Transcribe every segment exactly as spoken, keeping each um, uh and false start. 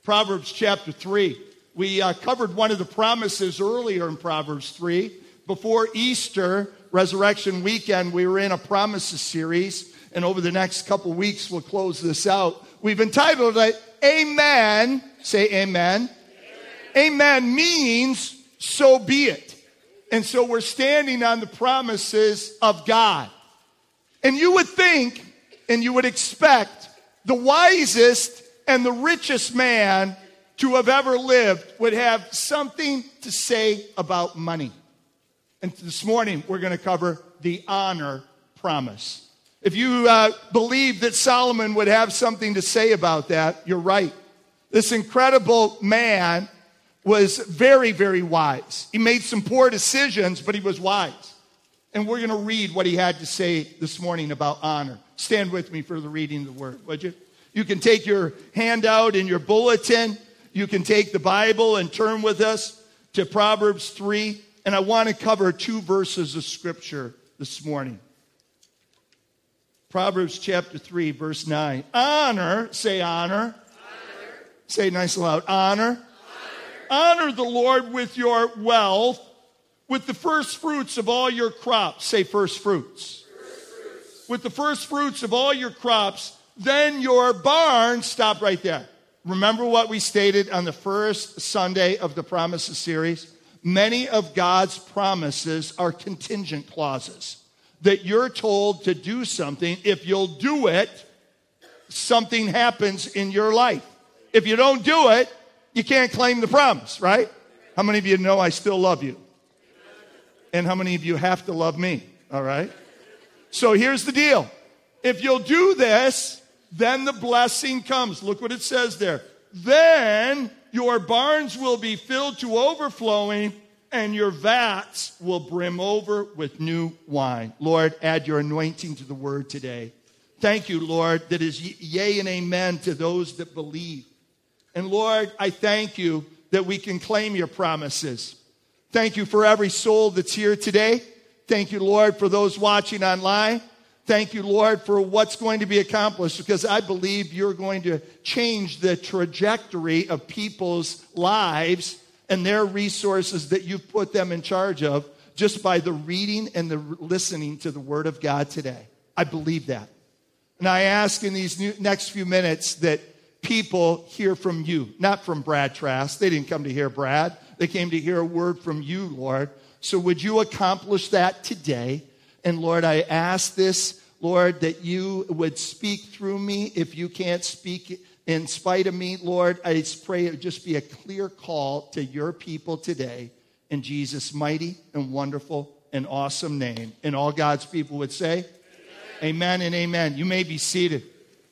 Proverbs chapter three. We uh, covered one of the promises earlier in Proverbs three. Before Easter, Resurrection Weekend, we were in a promises series. And over the next couple weeks, we'll close this out. We've entitled it, Amen. Say amen. Amen. Amen means, so be it. And so we're standing on the promises of God. And you would think, and you would expect, the wisest and the richest man to have ever lived would have something to say about money. And this morning, we're going to cover the honor promise. If you uh, believe that Solomon would have something to say about that, you're right. This incredible man was very, very wise. He made some poor decisions, but he was wise. And we're going to read what he had to say this morning about honor. Stand with me for the reading of the word, would you? You can take your handout in your bulletin. You can take the Bible and turn with us to Proverbs three. And I want to cover two verses of Scripture this morning. Proverbs chapter three, verse nine. Honor, say honor. Honor. Say nice and loud. Honor. Honor. Honor the Lord with your wealth, with the first fruits of all your crops. Say first fruits. First fruits. With the first fruits of all your crops, then your barns, stop right there. Remember what we stated on the first Sunday of the Promises series? Many of God's promises are contingent clauses. That you're told to do something. If you'll do it, something happens in your life. If you don't do it, you can't claim the promise, right? How many of you know I still love you? And how many of you have to love me, all right? So here's the deal. If you'll do this, then the blessing comes. Look what it says there. Then your barns will be filled to overflowing, and your vats will brim over with new wine. Lord, add your anointing to the word today. Thank you, Lord, that is yea and amen to those that believe. And Lord, I thank you that we can claim your promises. Thank you for every soul that's here today. Thank you, Lord, for those watching online. Thank you, Lord, for what's going to be accomplished, because I believe you're going to change the trajectory of people's lives and their resources that you've put them in charge of just by the reading and the listening to the Word of God today. I believe that. And I ask in these new, next few minutes that people hear from you, not from Brad Trask. They didn't come to hear Brad. They came to hear a word from you, Lord. So would you accomplish that today? And Lord, I ask this, Lord, that you would speak through me. If you can't speak in spite of me, Lord, I just pray it would just be a clear call to your people today. In Jesus' mighty and wonderful and awesome name. And all God's people would say, amen, amen and amen. You may be seated.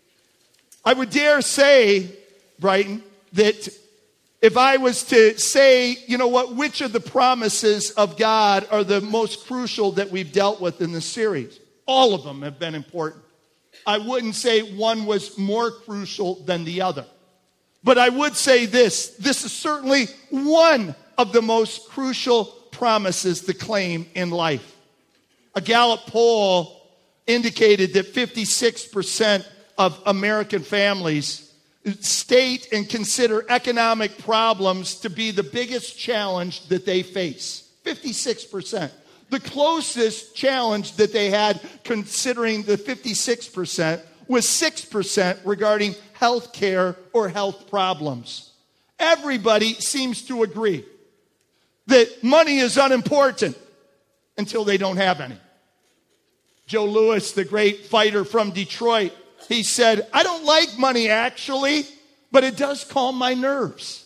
I would dare say, Brighton, that if I was to say, you know what, which of the promises of God are the most crucial that we've dealt with in this series? All of them have been important. I wouldn't say one was more crucial than the other. But I would say this, this is certainly one of the most crucial promises to claim in life. A Gallup poll indicated that fifty-six percent of American families state and consider economic problems to be the biggest challenge that they face. fifty-six percent. The closest challenge that they had, considering the fifty-six percent, was six percent regarding health care or health problems. Everybody seems to agree that money is unimportant until they don't have any. Joe Louis, the great fighter from Detroit, he said, I don't like money actually, but it does calm my nerves.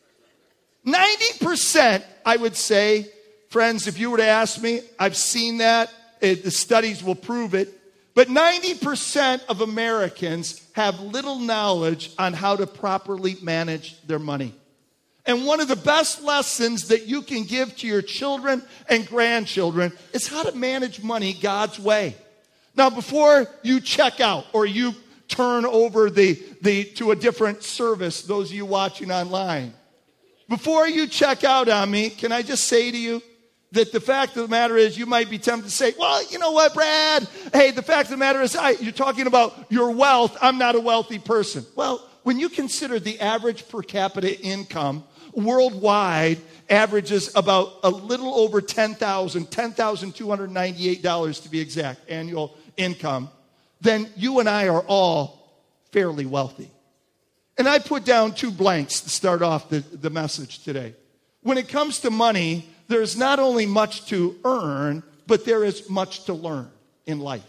ninety percent, I would say, friends, if you were to ask me, I've seen that. It, the studies will prove it. But ninety percent of Americans have little knowledge on how to properly manage their money. And one of the best lessons that you can give to your children and grandchildren is how to manage money God's way. Now, before you check out or you turn over the, the to a different service, those of you watching online, before you check out on me, can I just say to you that the fact of the matter is you might be tempted to say, well, you know what, Brad? Hey, the fact of the matter is I, you're talking about your wealth. I'm not a wealthy person. Well, when you consider the average per capita income worldwide averages about a little over ten thousand dollars, ten thousand two hundred ninety-eight dollars to be exact, annual income, then you and I are all fairly wealthy. And I put down two blanks to start off the, the message today. When it comes to money, there's not only much to earn, but there is much to learn in life.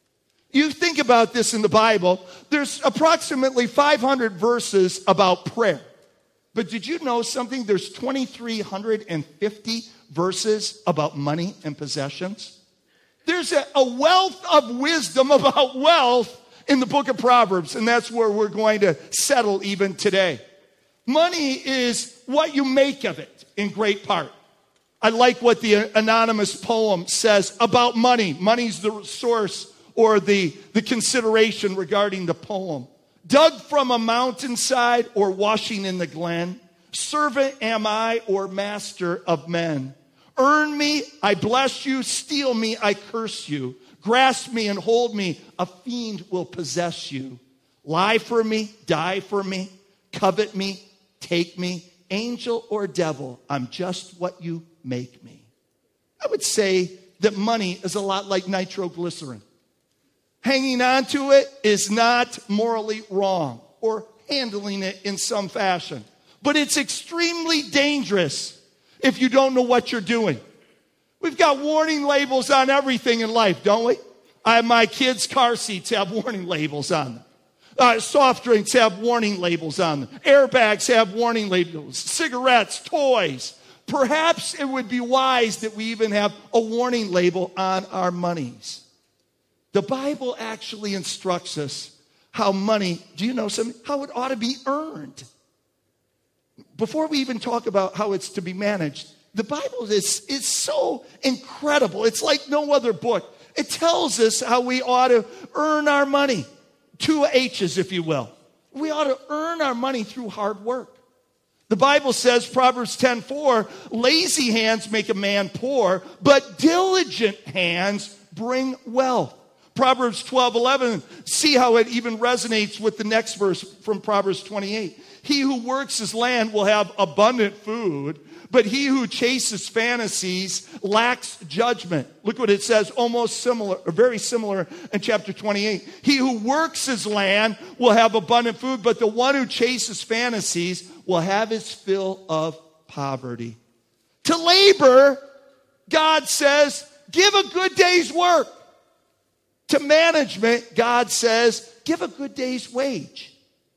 You think about this in the Bible, there's approximately five hundred verses about prayer. But did you know something? There's two thousand three hundred fifty verses about money and possessions. There's a, a wealth of wisdom about wealth in the book of Proverbs, and that's where we're going to settle even today. Money is what you make of it in great part. I like what the anonymous poem says about money. Money's the source or the, the consideration regarding the poem. Dug from a mountainside or washing in the glen, servant am I or master of men. Earn me, I bless you, steal me, I curse you. Grasp me and hold me, a fiend will possess you. Lie for me, die for me, covet me, take me, angel or devil, I'm just what you make me. I would say that money is a lot like nitroglycerin. Hanging on to it is not morally wrong or handling it in some fashion. But it's extremely dangerous if you don't know what you're doing. We've got warning labels on everything in life, don't we? I, my kids' car seats have warning labels on them. Uh, soft drinks have warning labels on them. Airbags have warning labels. Cigarettes, toys. Perhaps it would be wise that we even have a warning label on our monies. The Bible actually instructs us how money, do you know something? How it ought to be earned. Before we even talk about how it's to be managed, the Bible is, is so incredible. It's like no other book. It tells us how we ought to earn our money. Two H's, if you will. We ought to earn our money through hard work. The Bible says, Proverbs ten four, lazy hands make a man poor, but diligent hands bring wealth. Proverbs twelve eleven, see how it even resonates with the next verse from Proverbs twenty-eight. He who works his land will have abundant food, but he who chases fantasies lacks judgment. Look what it says, almost similar, or very similar in chapter twenty-eight. He who works his land will have abundant food, but the one who chases fantasies will have his fill of poverty. To labor, God says, give a good day's work. To management, God says, give a good day's wage.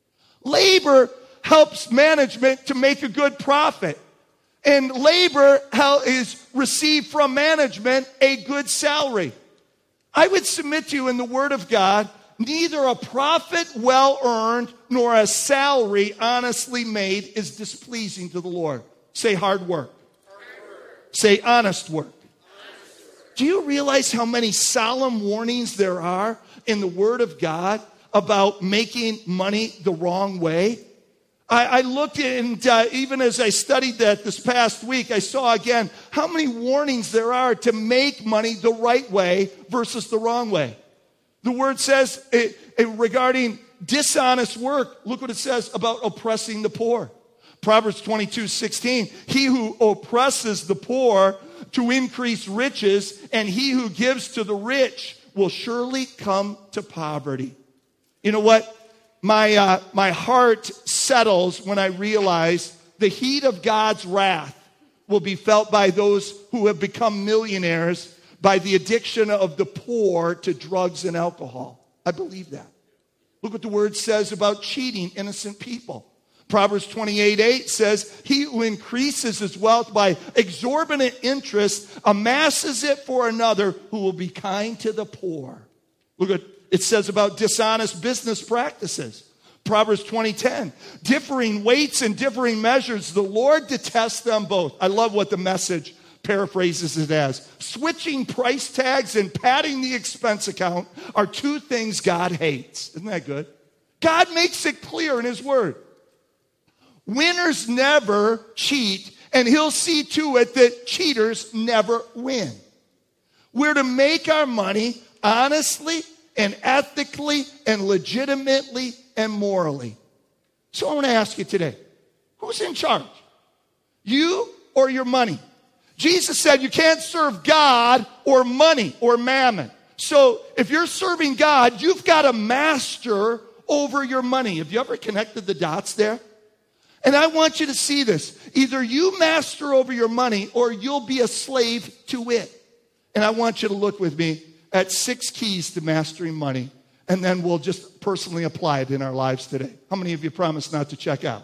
Labor helps management to make a good profit. And labor is received from management a good salary. I would submit to you in the Word of God, neither a profit well earned nor a salary honestly made is displeasing to the Lord. Say hard work. Hard work. Say honest work. Do you realize how many solemn warnings there are in the Word of God about making money the wrong way? I, I looked and uh, even as I studied that this past week, I saw again how many warnings there are to make money the right way versus the wrong way. The Word says it, it, regarding dishonest work, look what it says about oppressing the poor. Proverbs twenty-two sixteen, he who oppresses the poor to increase riches, and he who gives to the rich will surely come to poverty. You know what? My, uh, my heart settles when I realize the heat of God's wrath will be felt by those who have become millionaires by the addiction of the poor to drugs and alcohol. I believe that. Look what the Word says about cheating innocent people. Proverbs twenty-eight eight says, he who increases his wealth by exorbitant interest amasses it for another who will be kind to the poor. Look what it says about dishonest business practices. Proverbs twenty ten, differing weights and differing measures, the Lord detests them both. I love what the Message paraphrases it as. Switching price tags and padding the expense account are two things God hates. Isn't that good? God makes it clear in His Word. Winners never cheat, and He'll see to it that cheaters never win. We're to make our money honestly and ethically and legitimately and morally. So I want to ask you today, who's in charge? You or your money? Jesus said you can't serve God or money or mammon. So if you're serving God, you've got a master over your money. Have you ever connected the dots there? And I want you to see this. Either you master over your money or you'll be a slave to it. And I want you to look with me at six keys to mastering money. And then we'll just personally apply it in our lives today. How many of you promise not to check out?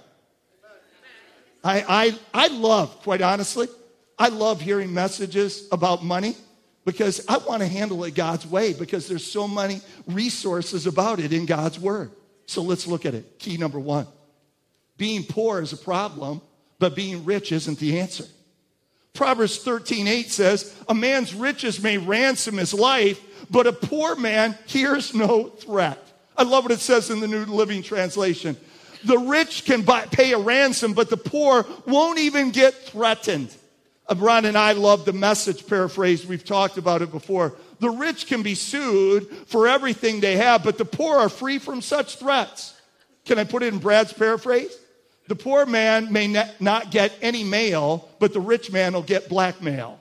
I, I, I love, quite honestly, I love hearing messages about money because I want to handle it God's way because there's so many resources about it in God's word. So let's look at it. Key number one. Being poor is a problem, but being rich isn't the answer. Proverbs thirteen eight says, a man's riches may ransom his life, but a poor man hears no threat. I love what it says in the New Living Translation. The rich can buy, pay a ransom, but the poor won't even get threatened. Ron and I love the Message paraphrase. We've talked about it before. The rich can be sued for everything they have, but the poor are free from such threats. Can I put it in Brad's paraphrase? The poor man may not get any mail, but the rich man will get blackmail.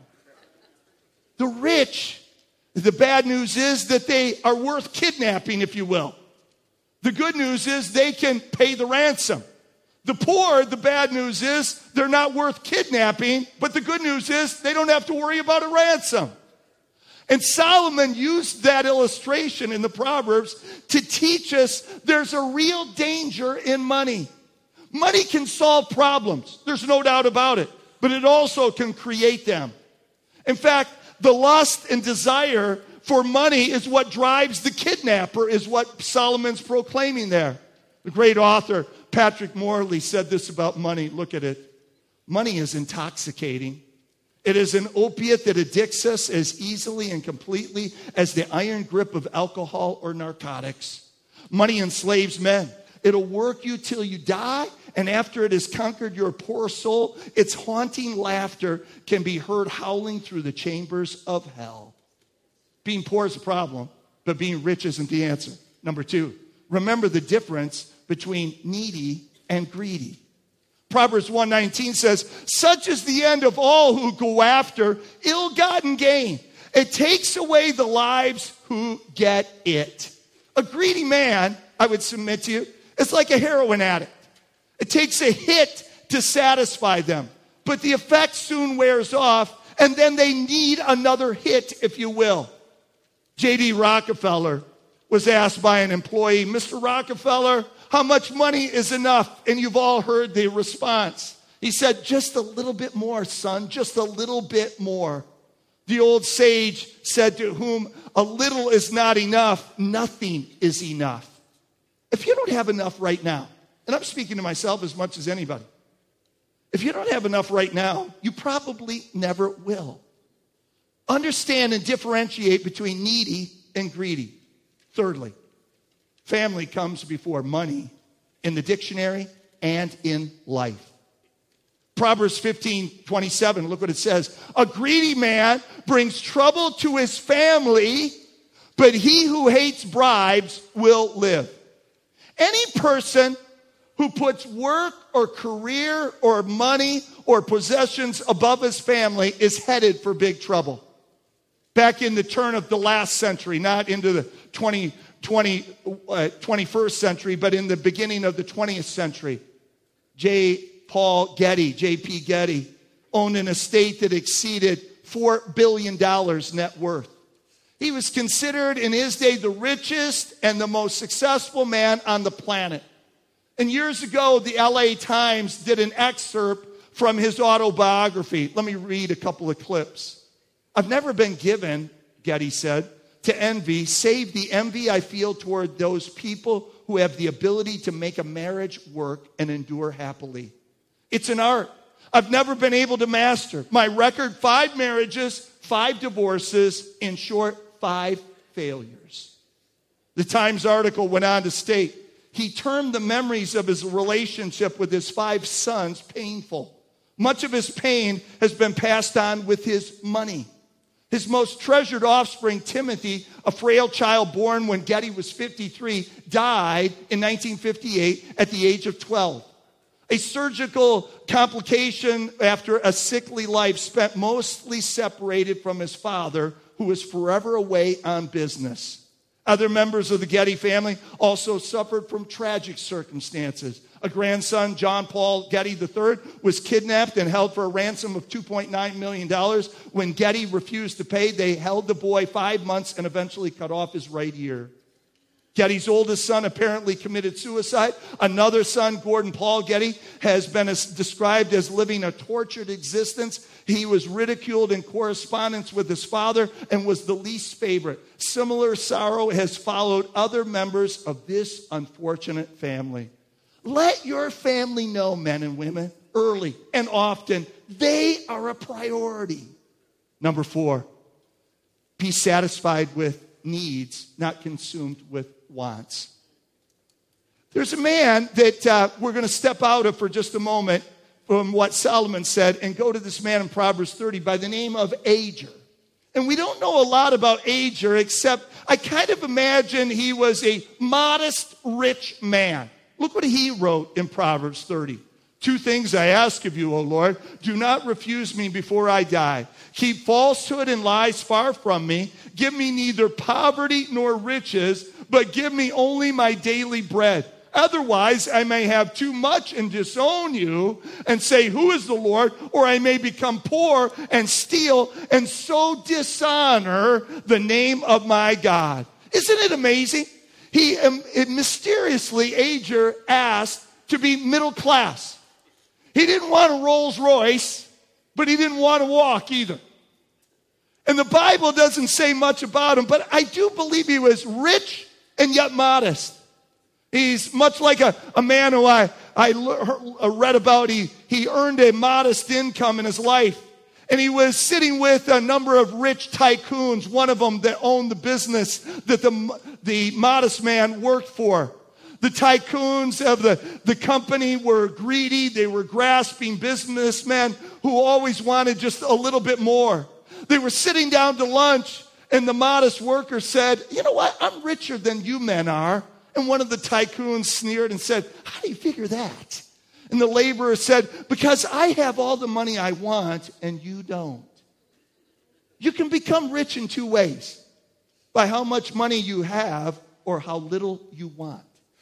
The rich, the bad news is that they are worth kidnapping, if you will. The good news is they can pay the ransom. The poor, the bad news is they're not worth kidnapping, but the good news is they don't have to worry about a ransom. And Solomon used that illustration in the Proverbs to teach us there's a real danger in money. Money can solve problems. There's no doubt about it. But it also can create them. In fact, the lust and desire for money is what drives the kidnapper, is what Solomon's proclaiming there. The great author, Patrick Morley, said this about money. Look at it. Money is intoxicating. It is an opiate that addicts us as easily and completely as the iron grip of alcohol or narcotics. Money enslaves men. It'll work you till you die, and after it has conquered your poor soul, its haunting laughter can be heard howling through the chambers of hell. Being poor is a problem, but being rich isn't the answer. Number two, remember the difference between needy and greedy. Proverbs one nineteen says, such is the end of all who go after ill-gotten gain. It takes away the lives who get it. A greedy man, I would submit to you, is like a heroin addict. It takes a hit to satisfy them, but the effect soon wears off, and then they need another hit, if you will. J D Rockefeller was asked by an employee, Mister Rockefeller, how much money is enough? And you've all heard the response. He said, just a little bit more, son, just a little bit more. The old sage said, to whom a little is not enough, nothing is enough. If you don't have enough right now, and I'm speaking to myself as much as anybody, if you don't have enough right now, you probably never will. Understand and differentiate between needy and greedy. Thirdly, family comes before money in the dictionary and in life. Proverbs fifteen twenty-seven, look what it says. A greedy man brings trouble to his family, but he who hates bribes will live. Any person who puts work or career or money or possessions above his family is headed for big trouble. Back in the turn of the last century, not into the twenty, twenty, uh, twenty-first century, but in the beginning of the twentieth century, J. Paul Getty, J P Getty, owned an estate that exceeded four billion dollars net worth. He was considered in his day the richest and the most successful man on the planet. And years ago, the L A Times did an excerpt from his autobiography. Let me read a couple of clips. I've never been given, Getty said, to envy, save the envy I feel toward those people who have the ability to make a marriage work and endure happily. It's an art I've never been able to master. My record, five marriages, five divorces, in short, five failures. The Times article went on to state, he termed the memories of his relationship with his five sons painful. Much of his pain has been passed on with his money. His most treasured offspring, Timothy, a frail child born when Getty was fifty-three, died in nineteen fifty-eight at the age of twelve. A surgical complication after a sickly life, spent mostly separated from his father, who was forever away on business. Other members of the Getty family also suffered from tragic circumstances. A grandson, John Paul Getty the third, was kidnapped and held for a ransom of two point nine million dollars. When Getty refused to pay, they held the boy five months and eventually cut off his right ear. Getty's oldest son apparently committed suicide. Another son, Gordon Paul Getty, has been as described as living a tortured existence. He was ridiculed in correspondence with his father and was the least favorite. Similar sorrow has followed other members of this unfortunate family. Let your family know, men and women, early and often, they are a priority. Number four, be satisfied with needs, not consumed with wants. There's a man that uh, we're going to step out of for just a moment from what Solomon said and go to this man in Proverbs thirty by the name of Agur. And we don't know a lot about Agur, except I kind of imagine he was a modest, rich man. Look what he wrote in Proverbs thirty. Two things I ask of you, O Lord. Do not refuse me before I die. Keep falsehood and lies far from me. Give me neither poverty nor riches, but give me only my daily bread. Otherwise, I may have too much and disown you and say, who is the Lord? Or I may become poor and steal and so dishonor the name of my God. Isn't it amazing? He um, it mysteriously, Agur asked to be middle class. He didn't want a Rolls Royce, but he didn't want to walk either. And the Bible doesn't say much about him, but I do believe he was rich and yet modest. He's much like a, a man who I, I read about. He, he earned a modest income in his life. And he was sitting with a number of rich tycoons, one of them that owned the business that the, the modest man worked for. The tycoons of the, the company were greedy. They were grasping businessmen who always wanted just a little bit more. They were sitting down to lunch, and the modest worker said, you know what, I'm richer than you men are. And one of the tycoons sneered and said, how do you figure that? And the laborer said, because I have all the money I want and you don't. You can become rich in two ways. By how much money you have or how little you want.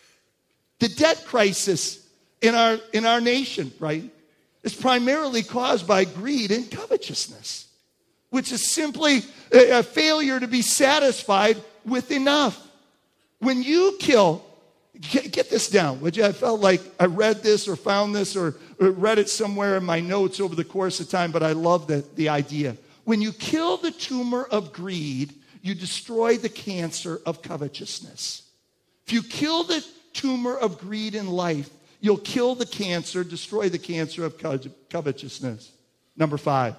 The debt crisis in our, in our nation, right, is primarily caused by greed and covetousness, which is simply a, a failure to be satisfied with enough. When you kill, get, get this down, would you? I felt like I read this or found this or, or read it somewhere in my notes over the course of time, but I love the, the idea. When you kill the tumor of greed, you destroy the cancer of covetousness. If you kill the tumor of greed in life, you'll kill the cancer, destroy the cancer of co- covetousness. Number five,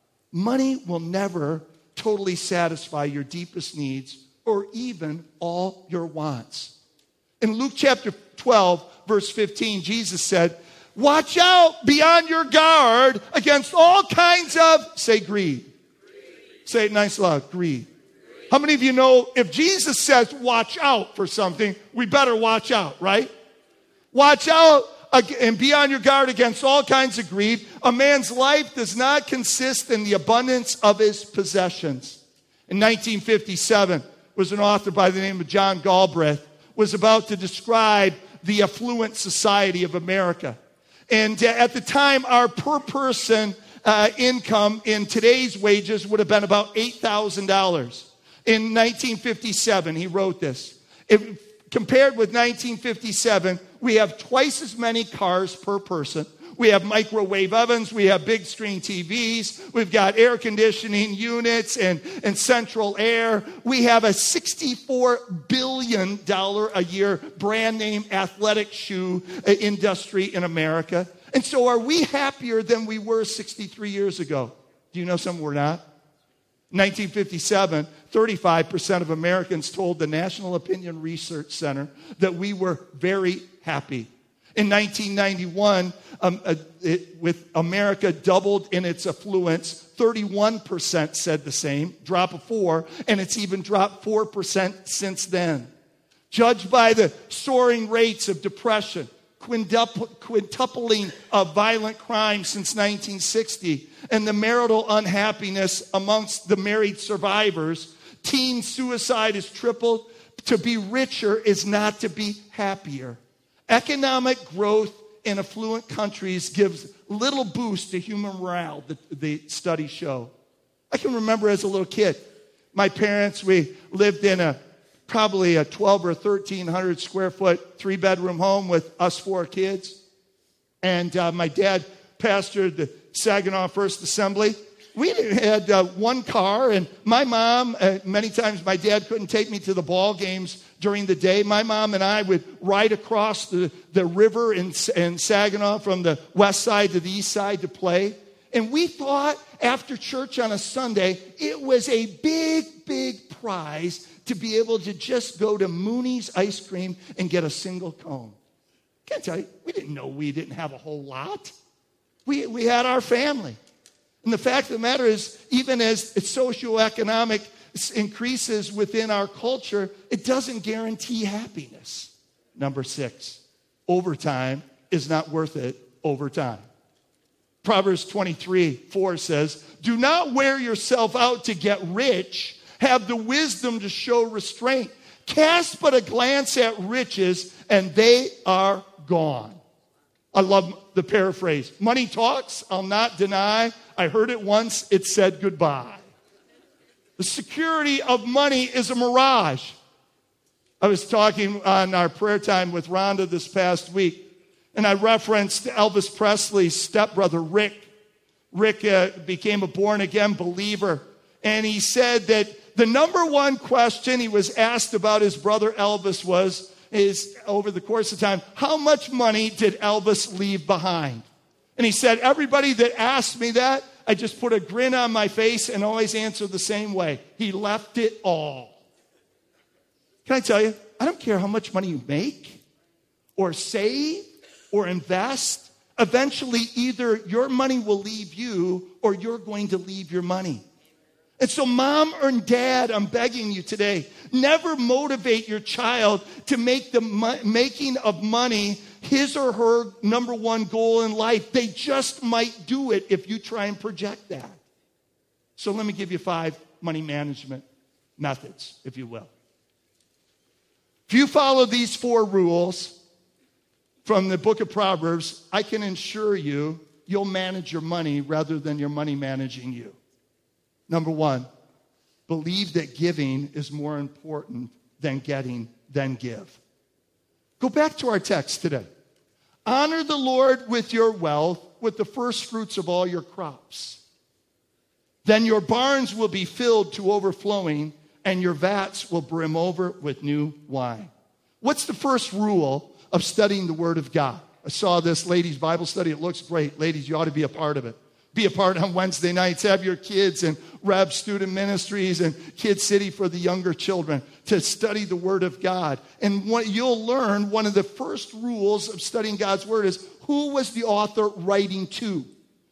money will never totally satisfy your deepest needs or even all your wants. In Luke chapter twelve, verse fifteen, Jesus said, watch out, be on your guard against all kinds of, say greed. greed. Say it nice loud, greed. greed. How many of you know if Jesus says watch out for something, we better watch out, right? Watch out and be on your guard against all kinds of greed. A man's life does not consist in the abundance of his possessions. In nineteen fifty-seven, was an author by the name of John Galbraith, was about to describe the affluent society of America. And uh, at the time, our per person uh, income in today's wages would have been about eight thousand dollars. In nineteen fifty-seven, he wrote this. If, compared with nineteen fifty-seven, we have twice as many cars per person. We have microwave ovens. We have big screen T Vs. We've got air conditioning units and, and central air. We have a sixty-four billion dollars a year brand name athletic shoe industry in America. And so are we happier than we were sixty-three years ago? Do you know something we're not? nineteen fifty-seven, thirty-five percent of Americans told the National Opinion Research Center that we were very happy. In nineteen ninety-one, um, uh, it, with America doubled in its affluence, thirty-one percent said the same, drop of four, and it's even dropped four percent since then. Judged by the soaring rates of depression, quintupling of violent crime since nineteen sixty, and the marital unhappiness amongst the married survivors, teen suicide has tripled. To be richer is not to be happier. Economic growth in affluent countries gives little boost to human morale, the, the studies show. I can remember as a little kid, my parents, we lived in a probably a twelve or thirteen hundred square foot three bedroom home with us four kids. And uh, my dad pastored the Saginaw First Assembly. We had uh, one car, and my mom, uh, many times my dad couldn't take me to the ball games during the day. My mom and I would ride across the, the river in, in Saginaw from the west side to the east side to play. And we thought after church on a Sunday, it was a big, big prize to be able to just go to Mooney's Ice Cream and get a single cone. Can't tell you, we didn't know we didn't have a whole lot. We, we had our family. And the fact of the matter is, even as socioeconomic increases within our culture, it doesn't guarantee happiness. Number six, overtime is not worth it over time. Proverbs twenty-three four says, do not wear yourself out to get rich. Have the wisdom to show restraint. Cast but a glance at riches, and they are gone. I love the paraphrase. Money talks, I'll not deny. I heard it once, it said goodbye. The security of money is a mirage. I was talking on our prayer time with Rhonda this past week, and I referenced Elvis Presley's stepbrother, Rick. Rick uh, became a born-again believer, and he said that the number one question he was asked about his brother Elvis was, is over the course of time, how much money did Elvis leave behind? And he said, everybody that asked me that, I just put a grin on my face and always answer the same way. He left it all. Can I tell you, I don't care how much money you make or save or invest. Eventually, either your money will leave you or you're going to leave your money. And so, mom or dad, I'm begging you today, never motivate your child to make the mo- making of money his or her number one goal in life. They just might do it if you try and project that. So let me give you five money management methods, if you will. If you follow these four rules from the book of Proverbs, I can assure you, you'll manage your money rather than your money managing you. Number one, believe that giving is more important than getting than give. Go back to our text today. Honor the Lord with your wealth, with the first fruits of all your crops. Then your barns will be filled to overflowing, and your vats will brim over with new wine. What's the first rule of studying the Word of God? I saw this ladies' Bible study. It looks great. Ladies, you ought to be a part of it. Be a part on Wednesday nights. Have your kids in Rev Student Ministries and Kid City for the younger children to study the Word of God. And what you'll learn, one of the first rules of studying God's Word is, who was the author writing to?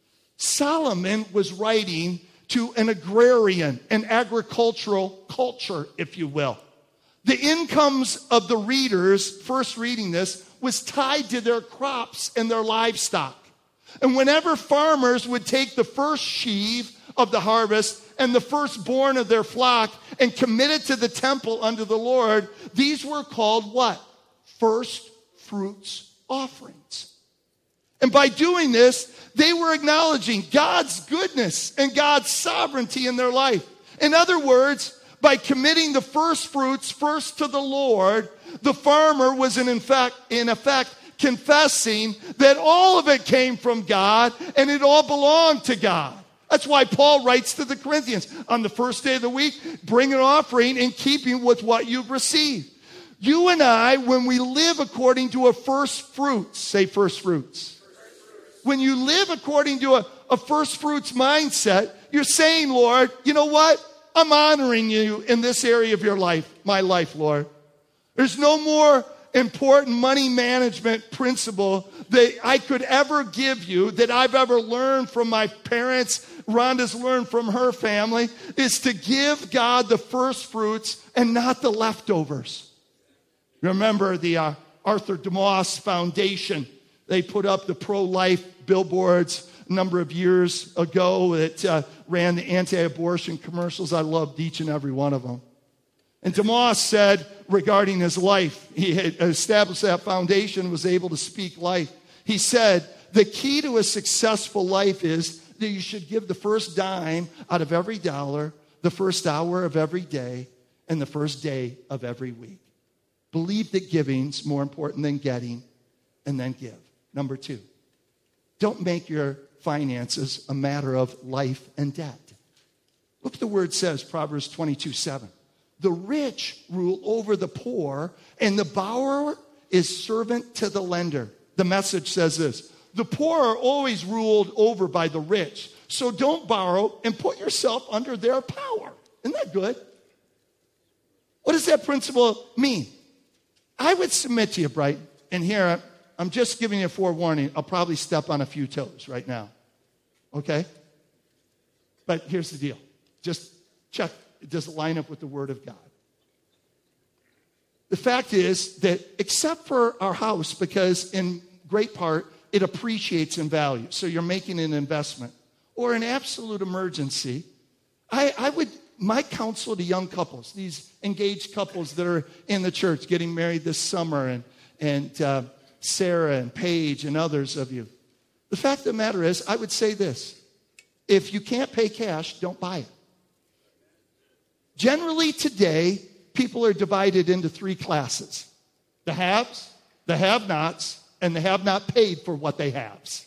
Solomon was writing to an agrarian, an agricultural culture, if you will. The incomes of the readers, first reading this, was tied to their crops and their livestock. And whenever farmers would take the first sheaf of the harvest and the firstborn of their flock and commit it to the temple unto the Lord, these were called what? First fruits offerings. And by doing this, they were acknowledging God's goodness and God's sovereignty in their life. In other words, by committing the first fruits first to the Lord, the farmer was in effect, in effect confessing that all of it came from God and it all belonged to God. That's why Paul writes to the Corinthians, on the first day of the week, bring an offering in keeping with what you've received. You and I, when we live according to a first fruits, say first fruits. When you live according to a, a first fruits mindset, you're saying, Lord, you know what? I'm honoring you in this area of your life, my life, Lord. There's no more important money management principle that I could ever give you, that I've ever learned from my parents, Rhonda's learned from her family, is to give God the first fruits and not the leftovers. Remember the uh, Arthur DeMoss Foundation. They put up the pro-life billboards a number of years ago that uh, ran the anti-abortion commercials. I loved each and every one of them. And DeMoss said regarding his life, he had established that foundation, was able to speak life. He said, the key to a successful life is that you should give the first dime out of every dollar, the first hour of every day, and the first day of every week. Believe that giving's more important than getting, and then give. Number two, don't make your finances a matter of life and debt. Look what the word says, Proverbs twenty-two seven. The rich rule over the poor, and the borrower is servant to the lender. The Message says this: the poor are always ruled over by the rich, so don't borrow and put yourself under their power. Isn't that good? What does that principle mean? I would submit to you, Bright, and here I'm just giving you a forewarning. I'll probably step on a few toes right now. Okay? But here's the deal. Just check. Does it line up with the Word of God? The fact is that except for our house, because in great part it appreciates in value, so you're making an investment, or an absolute emergency, I, I would, my counsel to young couples, these engaged couples that are in the church getting married this summer, and, and uh, Sarah and Paige and others of you, the fact of the matter is, I would say this: if you can't pay cash, don't buy it. Generally today, people are divided into three classes: the haves, the have-nots, and the have-not paid for what they haves.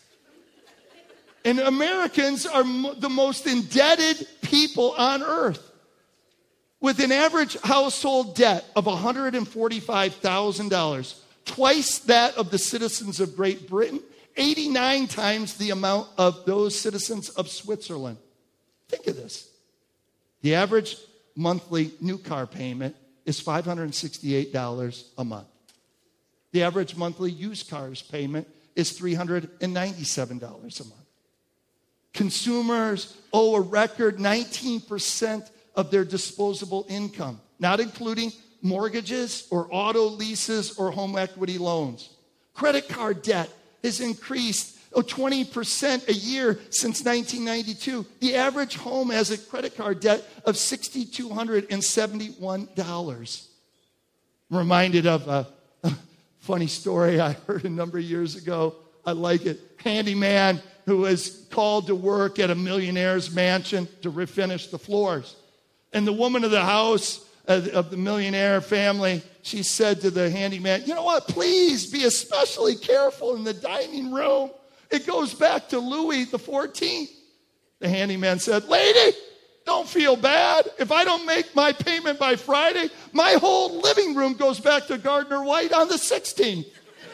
And Americans are mo- the most indebted people on earth, with an average household debt of one hundred forty-five thousand dollars, twice that of the citizens of Great Britain, eighty-nine times the amount of those citizens of Switzerland. Think of this. The average monthly new car payment is five hundred sixty-eight dollars a month. The average monthly used cars payment is three hundred ninety-seven dollars a month. Consumers owe a record nineteen percent of their disposable income, not including mortgages or auto leases or home equity loans. Credit card debt has increased oh, twenty percent a year since nineteen ninety-two. The average home has a credit card debt of six thousand two hundred seventy-one dollars. I'm reminded of a, a funny story I heard a number of years ago. I like it. Handyman who was called to work at a millionaire's mansion to refinish the floors. And the woman of the house, uh, of the millionaire family, she said to the handyman, you know what, please be especially careful in the dining room. It goes back to Louis the fourteenth. The handyman said, lady, don't feel bad. If I don't make my payment by Friday, my whole living room goes back to Gardner White on the sixteenth.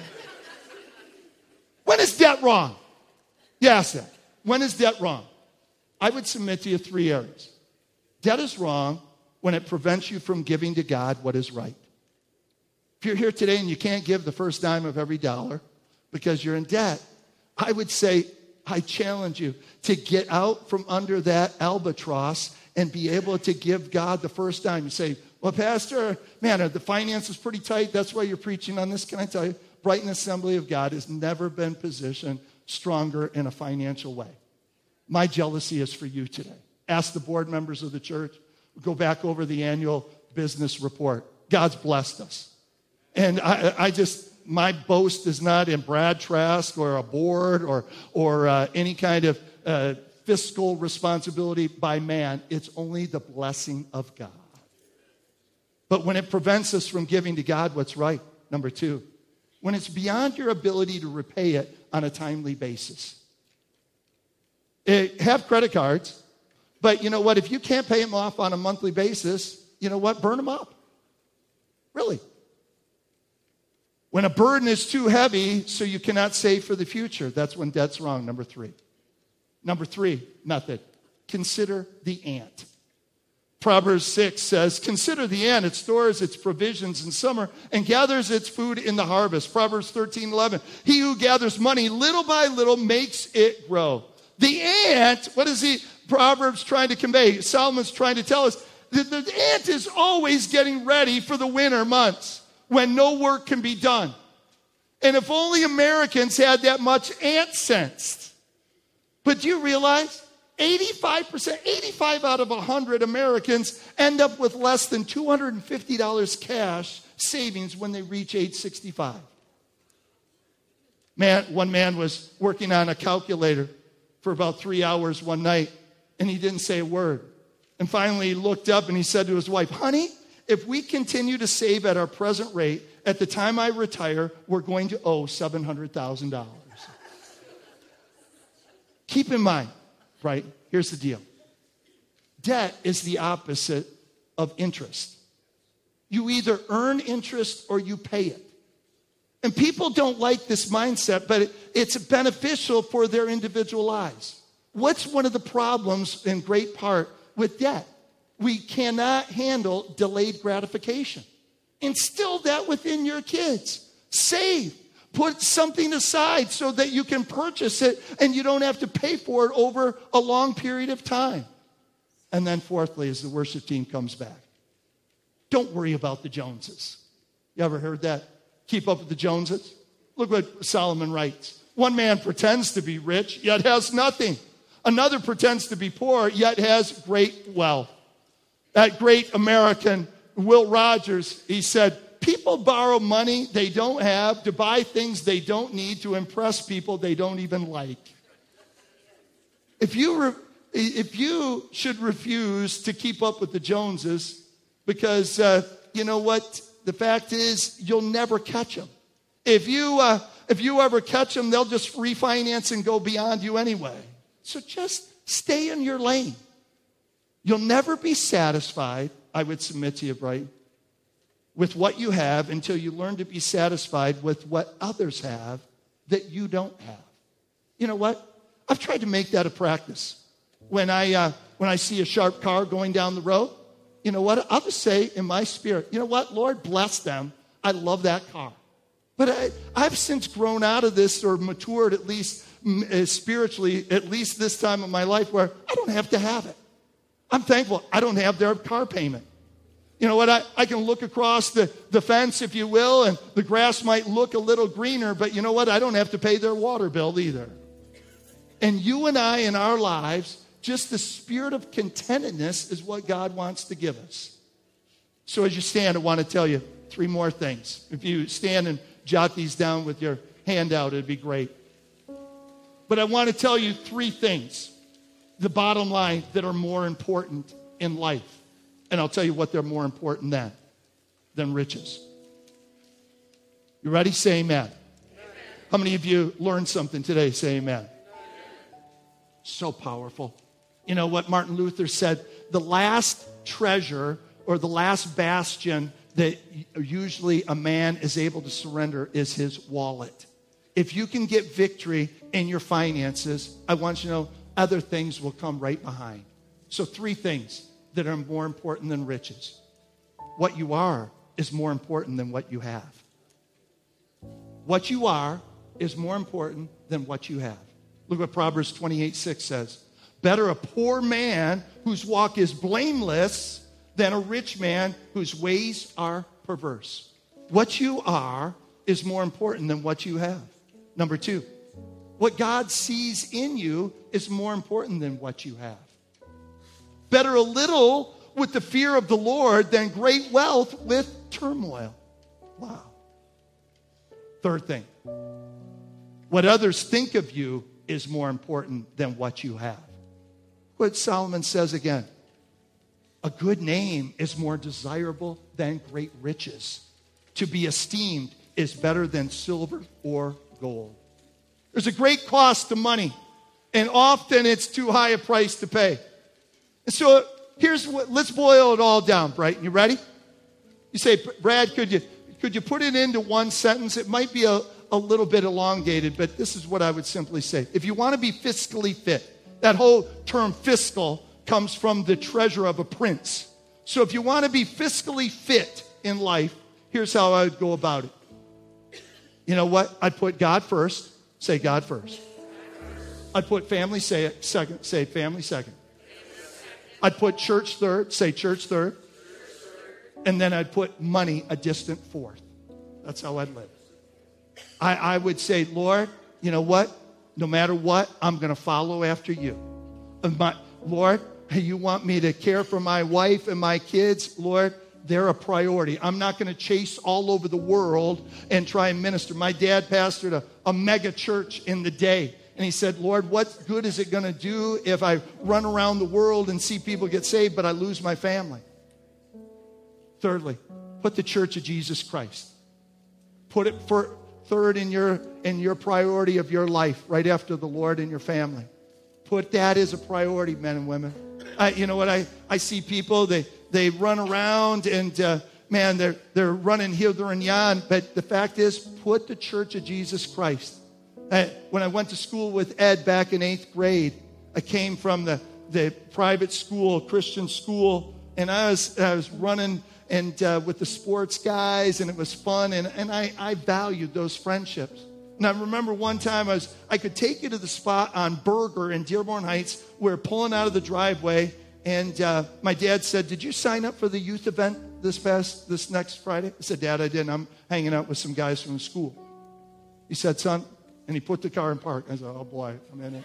When is debt wrong? You ask that. When is debt wrong? I would submit to you three areas. Debt is wrong when it prevents you from giving to God what is right. If you're here today and you can't give the first dime of every dollar because you're in debt, I would say, I challenge you to get out from under that albatross and be able to give God the first dime. You say, well, Pastor, man, are the finances pretty tight? That's why you're preaching on this. Can I tell you, Brighton Assembly of God has never been positioned stronger in a financial way. My jealousy is for you today. Ask the board members of the church. Go back over the annual business report. God's blessed us. And I, I just, my boast is not in Brad Trask or a board or, or uh, any kind of uh, fiscal responsibility by man. It's only the blessing of God. But when it prevents us from giving to God what's right, number two, when it's beyond your ability to repay it on a timely basis. It, have credit cards, but you know what? If you can't pay them off on a monthly basis, you know what? Burn them up. Really. When a burden is too heavy, so you cannot save for the future, that's when debt's wrong, number three. Number three method, consider the ant. Proverbs six says, consider the ant. It stores its provisions in summer and gathers its food in the harvest. Proverbs thirteen eleven, he who gathers money little by little makes it grow. The ant, what is he, Proverbs trying to convey? Solomon's trying to tell us that the ant is always getting ready for the winter months when no work can be done. And if only Americans had that much ant sense. But do you realize eighty-five percent, eighty-five out of one hundred Americans end up with less than two hundred fifty dollars cash savings when they reach age sixty-five. Man, one man was working on a calculator for about three hours one night, and he didn't say a word. And finally he looked up and he said to his wife, honey, if we continue to save at our present rate, at the time I retire, we're going to owe seven hundred thousand dollars. Keep in mind, right, here's the deal. Debt is the opposite of interest. You either earn interest or you pay it. And people don't like this mindset, but it, it's beneficial for their individual lives. What's one of the problems in great part with debt? We cannot handle delayed gratification. Instill that within your kids. Save. Put something aside so that you can purchase it and you don't have to pay for it over a long period of time. And then fourthly, as the worship team comes back, don't worry about the Joneses. You ever heard that? Keep up with the Joneses? Look what Solomon writes. One man pretends to be rich, yet has nothing. Another pretends to be poor, yet has great wealth. That great American, Will Rogers, he said, people borrow money they don't have to buy things they don't need to impress people they don't even like. If you, re- if you should refuse to keep up with the Joneses, because uh, you know what? The fact is, you'll never catch them. If you, uh, if you ever catch them, they'll just refinance and go beyond you anyway. So just stay in your lane. You'll never be satisfied, I would submit to you, Bright, with what you have until you learn to be satisfied with what others have that you don't have. You know what? I've tried to make that a practice. When I, uh, when I see a sharp car going down the road, you know what? I'll just say in my spirit, you know what? Lord, bless them. I love that car. But I, I've since grown out of this or matured at least uh, spiritually, at least this time of my life where I don't have to have it. I'm thankful I don't have their car payment. You know what? I, I can look across the, the fence, if you will, and the grass might look a little greener, but you know what? I don't have to pay their water bill either. And you and I in our lives, just the spirit of contentedness is what God wants to give us. So as you stand, I want to tell you three more things. If you stand and jot these down with your handout, it'd be great. But I want to tell you three things, the bottom line, that are more important in life. And I'll tell you what they're more important than, than riches. You ready? Say amen. Amen. How many of you learned something today? Say amen. Amen. So powerful. You know what Martin Luther said? The last treasure or the last bastion that usually a man is able to surrender is his wallet. If you can get victory in your finances, I want you to know other things will come right behind. So three things that are more important than riches. What you are is more important than what you have. What you are is more important than what you have. Look what Proverbs twenty-eight six says. Better a poor man whose walk is blameless than a rich man whose ways are perverse. What you are is more important than what you have. Number two, what God sees in you is more important than what you have. Better a little with the fear of the Lord than great wealth with turmoil. Wow. Third thing, what others think of you is more important than what you have. What Solomon says again, a good name is more desirable than great riches. To be esteemed is better than silver or gold. There's a great cost to money, and often it's too high a price to pay. And so here's what, let's boil it all down, Brighton. You ready? You say, Brad, could you could you put it into one sentence? It might be a, a little bit elongated, but this is what I would simply say. If you want to be fiscally fit, that whole term fiscal comes from the treasure of a prince. So if you want to be fiscally fit in life, here's how I would go about it. You know what? I'd put God first. Say God first. I'd put family say it second. Say family second. I'd put church third. Say church third. And then I'd put money a distant fourth. That's how I'd live. I, I would say, Lord, you know what? No matter what, I'm going to follow after you. My, Lord, you want me to care for my wife and my kids? Lord, they're a priority. I'm not going to chase all over the world and try and minister. My dad pastored a, a mega church in the day. And he said, Lord, what good is it going to do if I run around the world and see people get saved, but I lose my family? Thirdly, put the Church of Jesus Christ. Put it for third in your, in your priority of your life, right after the Lord and your family. Put that as a priority, men and women. I, you know what? I, I see people, they, they run around and, uh, man, they're, they're running hither and yon. But the fact is, put the Church of Jesus Christ. I, when I went to school with Ed back in eighth grade, I came from the, the private school, Christian school, and I was, I was running and uh, with the sports guys, and it was fun, and, and I, I valued those friendships. And I remember one time I was I could take you to the spot on Berger in Dearborn Heights. We were pulling out of the driveway, and uh, my dad said, "Did you sign up for the youth event this past this next Friday?" I said, "Dad, I didn't. I'm hanging out with some guys from the school." He said, "Son," and he put the car in park. I said, "Oh boy, I'm in it."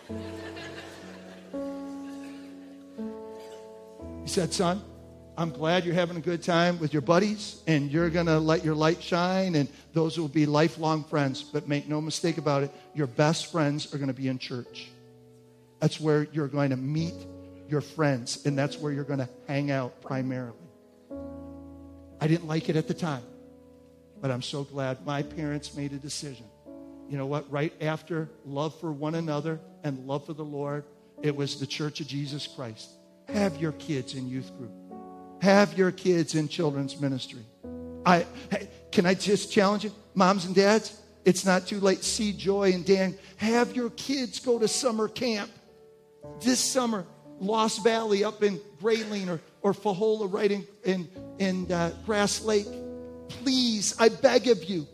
He said, "Son, I'm glad you're having a good time with your buddies, and you're going to let your light shine, and those will be lifelong friends. But make no mistake about it, your best friends are going to be in church. That's where you're going to meet your friends, and that's where you're going to hang out primarily." I didn't like it at the time, but I'm so glad my parents made a decision. You know what? Right after love for one another and love for the Lord, it was the Church of Jesus Christ. Have your kids in youth group. Have your kids in children's ministry. I can I just challenge you, moms and dads? It's not too late. See Joy and Dan. Have your kids go to summer camp this summer. Lost Valley up in Grayling or, or Fajola right in, in, in uh, Grass Lake. Please, I beg of you.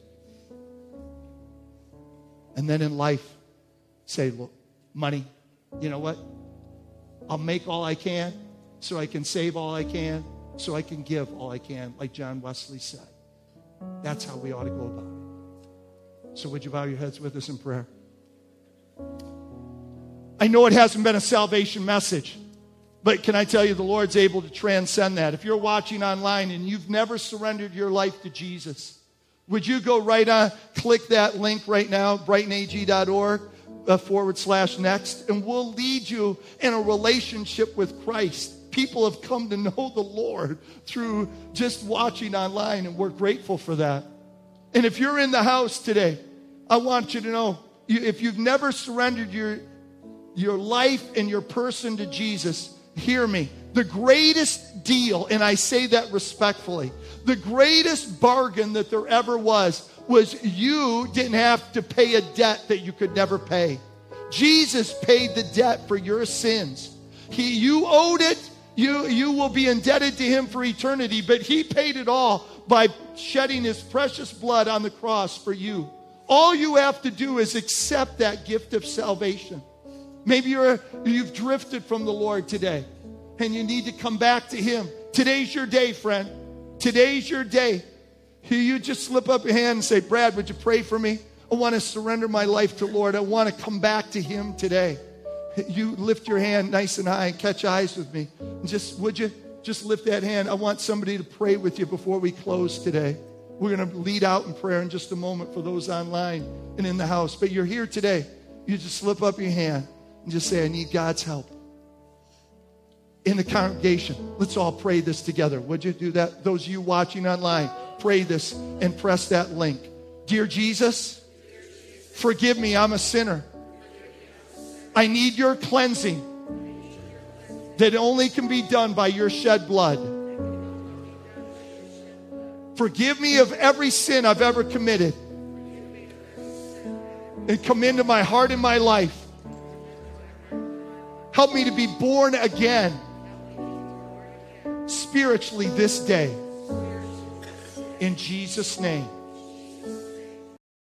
And then in life, say, look, money, you know what? I'll make all I can so I can save all I can, so I can give all I can, like John Wesley said. That's how we ought to go about it. So would you bow your heads with us in prayer? I know it hasn't been a salvation message, but can I tell you the Lord's able to transcend that. If you're watching online and you've never surrendered your life to Jesus, would you go right on, click that link right now, brighton a g dot org uh, forward slash next, and we'll lead you in a relationship with Christ. People have come to know the Lord through just watching online, and we're grateful for that. And if you're in the house today, I want you to know, you, if you've never surrendered your, your life and your person to Jesus, hear me. The greatest deal, and I say that respectfully, the greatest bargain that there ever was, was you didn't have to pay a debt that you could never pay. Jesus paid the debt for your sins. He, you owed it. You, you will be indebted to him for eternity, but he paid it all by shedding his precious blood on the cross for you. All you have to do is accept that gift of salvation. Maybe you're, you've drifted from the Lord today, and you need to come back to him. Today's your day, friend. Today's your day. You just slip up your hand and say, "Brad, would you pray for me? I want to surrender my life to the Lord. I want to come back to him today." You lift your hand nice and high and catch eyes with me. And just, would you just lift that hand? I want somebody to pray with you before we close today. We're going to lead out in prayer in just a moment for those online and in the house. But you're here today. You just slip up your hand and just say, "I need God's help." In the congregation, let's all pray this together. Would you do that? Those of you watching online, pray this and press that link. Dear Jesus, forgive me, I'm a sinner. I need your cleansing that only can be done by your shed blood. Forgive me of every sin I've ever committed. And come into my heart and my life. Help me to be born again. spiritually this day. In Jesus' name.